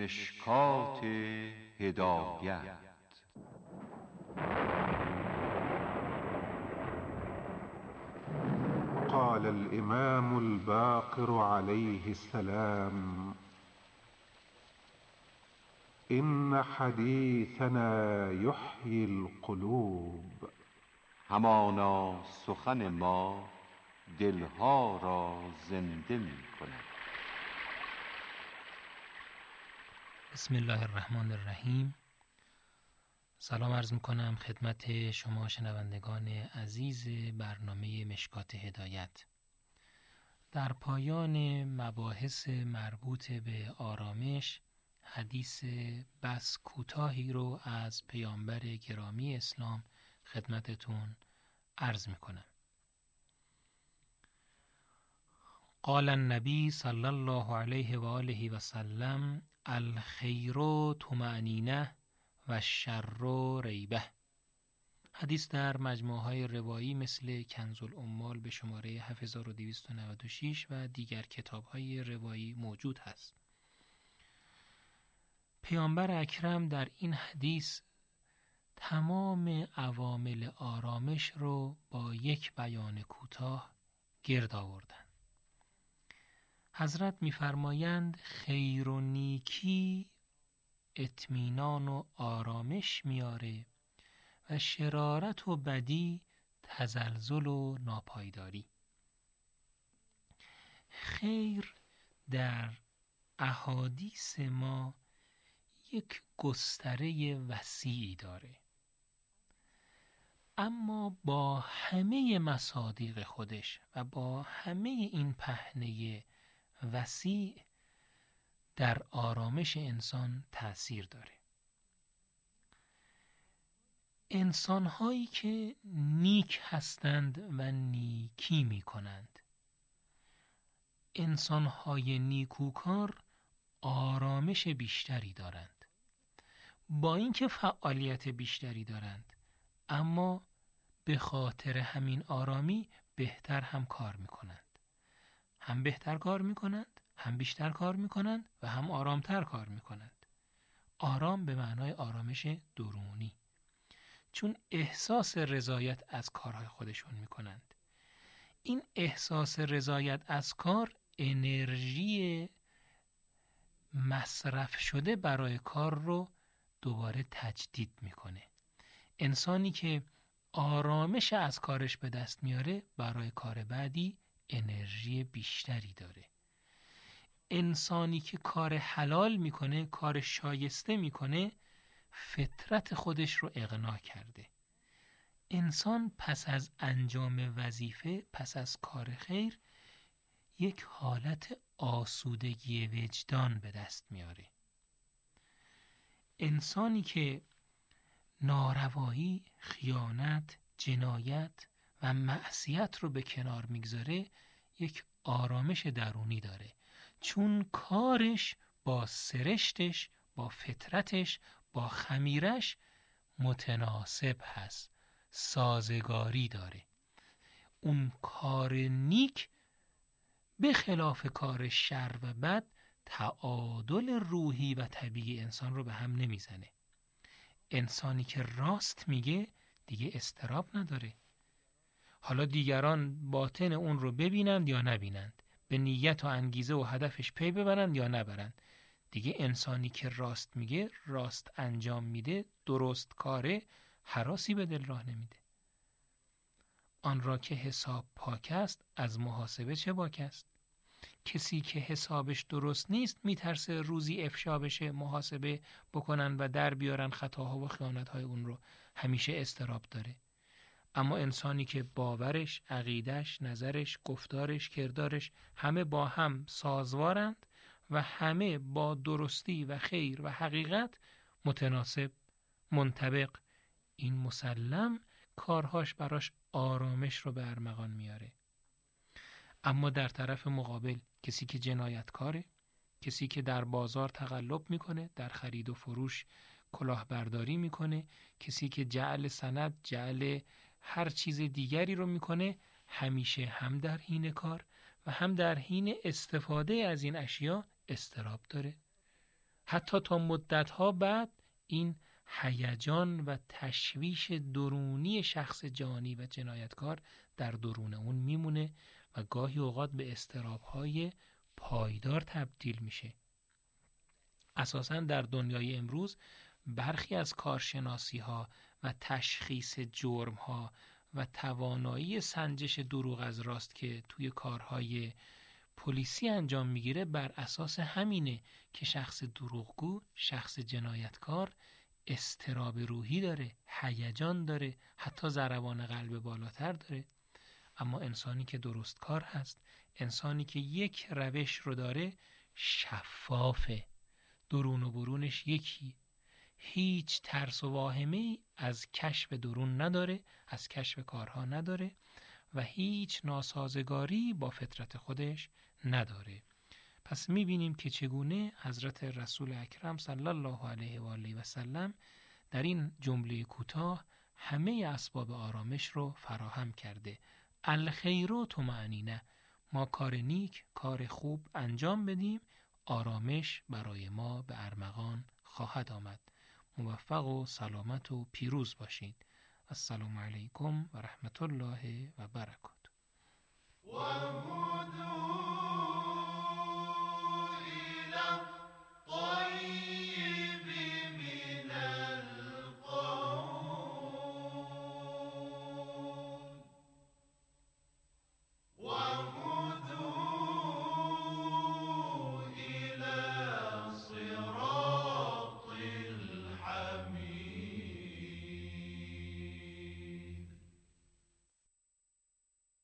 مشکات هدایت. قال الإمام الباقر عليه السلام: إن حديثنا يحيي القلوب. همانا سخن ما دلها را زنده می کند. بسم الله الرحمن الرحیم. سلام عرض میکنم خدمت شما شنوندگان عزیز برنامه مشکات هدایت. در پایان مباحث مربوط به آرامش حدیث بس کوتاهی رو از پیامبر گرامی اسلام خدمتتون عرض میکنم. قال النبی صلی الله علیه و آله و سلم: الخیر طمأنینه و الشر ریبه. حدیث در مجموعه‌های روایی مثل کنز الاموال به شماره 7296 و دیگر کتاب‌های روایی موجود هست. پیامبر اکرم در این حدیث تمام عوامل آرامش رو با یک بیان کوتاه گرد آوردند. حضرت می‌فرمایند خیر و نیکی اطمینان و آرامش میاره و شرارت و بدی تزلزل و ناپایداری. خیر در احادیث ما یک گستره وسیعی داره، اما با همه مصادیق خودش و با همه این پهنه وسیع در آرامش انسان تأثیر داره. انسان‌هایی که نیک هستند و نیکی می‌کنند، انسان‌های نیکوکار آرامش بیشتری دارند. با اینکه فعالیت بیشتری دارند، اما به خاطر همین آرامی بهتر هم کار می‌کنند. هم بهتر کار می‌کنند، هم بیشتر کار می‌کنند و هم آرامتر کار می‌کنند. آرام به معنای آرامش درونی، چون احساس رضایت از کارهای خودشون می‌کنند. این احساس رضایت از کار انرژی مصرف شده برای کار رو دوباره تجدید می‌کنه. انسانی که آرامش از کارش به دست میاره برای کار بعدی انرژی بیشتری داره. انسانی که کار حلال میکنه، کار شایسته میکنه، فطرت خودش رو اغنا کرده. انسان پس از انجام وظیفه، پس از کار خیر، یک حالت آسودگی وجدان به دست میاره. انسانی که ناروایی، خیانت، جنایت و معصیت رو به کنار میگذاره یک آرامش درونی داره، چون کارش با سرشتش، با فطرتش، با خمیرش متناسب هست، سازگاری داره. اون کار نیک به خلاف کار شر و بد تعادل روحی و طبیعی انسان رو به هم نمیزنه. انسانی که راست میگه دیگه اضطراب نداره. حالا دیگران باطن اون رو ببینند یا نبینند، به نیت و انگیزه و هدفش پی ببرند یا نبرند، دیگه انسانی که راست میگه، راست انجام میده، درست کاره، هراسی به دل راه نمیده. آن را که حساب پاک است از محاسبه چه باک است. کسی که حسابش درست نیست میترسه روزی افشا بشه، محاسبه بکنن و در بیارن خطاها و خیانتهای اون رو، همیشه اضطراب داره. اما انسانی که باورش، عقیدش، نظرش، گفتارش، کردارش همه با هم سازوارند و همه با درستی و خیر و حقیقت متناسب، منطبق، این مسلم کارهاش براش آرامش رو به ارمغان میاره. اما در طرف مقابل کسی که جنایتکاره، کسی که در بازار تقلب میکنه، در خرید و فروش کلاهبرداری میکنه، کسی که جعل سند، جعل هر چیز دیگری رو میکنه، همیشه هم در حین کار و هم در حین استفاده از این اشیا اضطراب داره. حتی تا مدت‌ها بعد این هیجان و تشویش درونی شخص جانی و جنایتکار در درون اون میمونه و گاهی اوقات به اضطراب‌های پایدار تبدیل میشه. اساساً در دنیای امروز برخی از کارشناسی‌ها و تشخیص جرم‌ها و توانایی سنجش دروغ از راست که توی کارهای پلیسی انجام میگیره بر اساس همینه که شخص دروغگو، شخص جنایتکار اضطراب روحی داره، هیجان داره، حتی ضربان قلب بالاتر داره. اما انسانی که درست کار هست، انسانی که یک روش رو داره، شفافه، درون و برونش یکی، هیچ ترس و واهمه‌ای از کشف درون نداره، از کشف کارها نداره و هیچ ناسازگاری با فطرت خودش نداره. پس میبینیم که چگونه حضرت رسول اکرم صلی الله علیه و آله و سلم در این جمله کوتاه همه اسباب آرامش رو فراهم کرده. الخیر و طمأنینه، ما کار نیک، کار خوب انجام بدیم، آرامش برای ما به ارمغان خواهد آمد. موفق و سلامت و پیروز باشید. السلام علیکم و رحمت الله و برکاته. وهدوا إلى